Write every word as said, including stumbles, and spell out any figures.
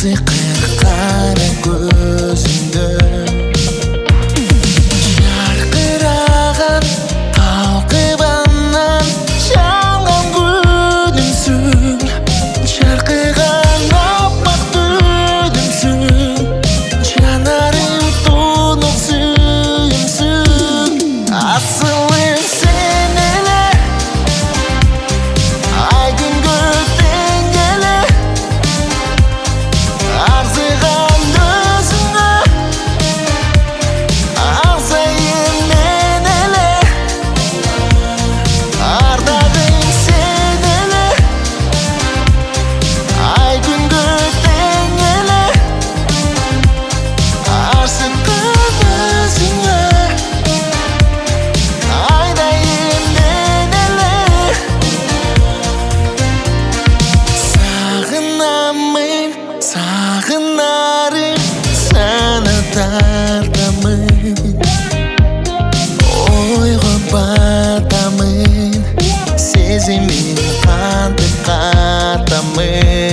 сиқыр қара көзіңді жарқыраған талқыбаннан жанған гүлімсің шарқыған аппақ гүлімсің жанарым тұнық сүйімсің асылым сен еле айдың көктен келе арзыған өзіңе аңсайын мен еле ардағым сен еле айдың көктен келе арсыққан өзіңе айдайын мен еле сағынамын сағынарым сені тартамын ойға батамын сезіммен қанды қатамын